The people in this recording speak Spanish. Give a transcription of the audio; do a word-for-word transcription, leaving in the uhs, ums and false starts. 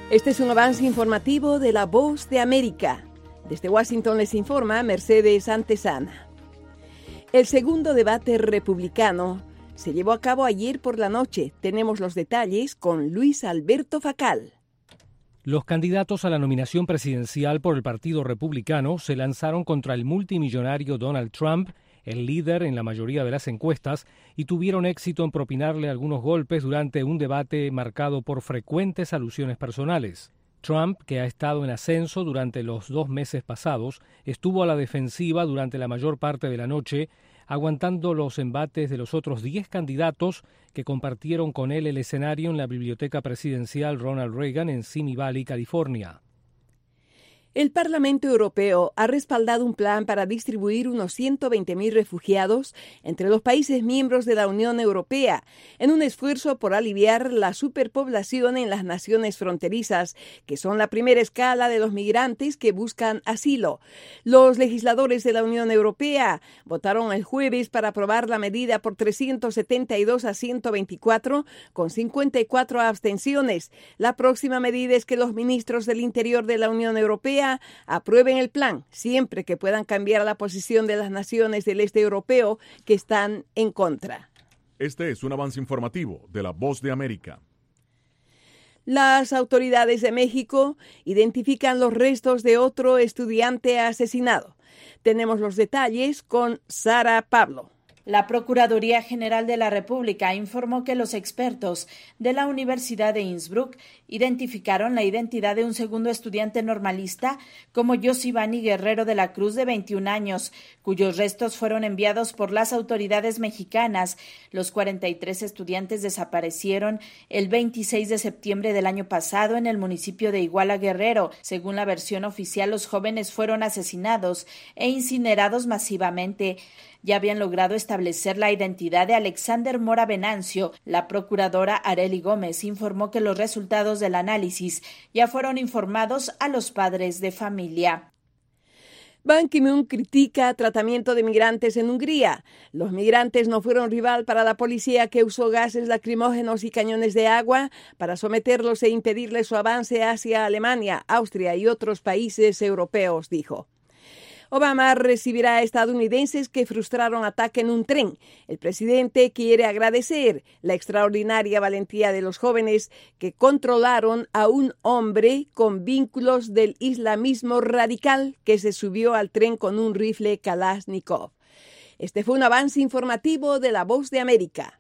Este es un avance informativo de La Voz de América. Desde Washington les informa Mercedes Antesana. El segundo debate republicano se llevó a cabo ayer por la noche. Tenemos los detalles con Luis Alberto Facal. Los candidatos a la nominación presidencial por el Partido Republicano se lanzaron contra el multimillonario Donald Trump, el líder en la mayoría de las encuestas, y tuvieron éxito en propinarle algunos golpes durante un debate marcado por frecuentes alusiones personales. Trump, que ha estado en ascenso durante los dos meses pasados, estuvo a la defensiva durante la mayor parte de la noche, aguantando los embates de los otros diez candidatos que compartieron con él el escenario en la Biblioteca Presidencial Ronald Reagan en Simi Valley, California. El Parlamento Europeo ha respaldado un plan para distribuir unos ciento veinte mil refugiados entre los países miembros de la Unión Europea, en un esfuerzo por aliviar la superpoblación en las naciones fronterizas, que son la primera escala de los migrantes que buscan asilo. Los legisladores de la Unión Europea votaron el jueves para aprobar la medida por trescientos setenta y dos a ciento veinticuatro, con cincuenta y cuatro abstenciones. La próxima medida es que los ministros del Interior de la Unión Europea aprueben el plan, siempre que puedan cambiar la posición de las naciones del este europeo que están en contra. Este es un avance informativo de La Voz de América. Las autoridades de México identifican los restos de otro estudiante asesinado. Tenemos los detalles con Sara Pablo. La Procuraduría General de la República informó que los expertos de la Universidad de Innsbruck identificaron la identidad de un segundo estudiante normalista como Yosibani Guerrero de la Cruz, de veintiún años, cuyos restos fueron enviados por las autoridades mexicanas. Los cuarenta y tres estudiantes desaparecieron el veintiséis de septiembre del año pasado en el municipio de Iguala, Guerrero. Según la versión oficial, los jóvenes fueron asesinados e incinerados masivamente. Ya habían logrado establecer la identidad de Alexander Mora Venancio. La procuradora Arely Gómez informó que los resultados del análisis ya fueron informados a los padres de familia. Ban Ki-moon critica tratamiento de migrantes en Hungría. Los migrantes no fueron rival para la policía, que usó gases lacrimógenos y cañones de agua para someterlos e impedirles su avance hacia Alemania, Austria y otros países europeos, dijo. Obama recibirá a estadounidenses que frustraron ataque en un tren. El presidente quiere agradecer la extraordinaria valentía de los jóvenes que controlaron a un hombre con vínculos del islamismo radical que se subió al tren con un rifle Kalashnikov. Este fue un avance informativo de La Voz de América.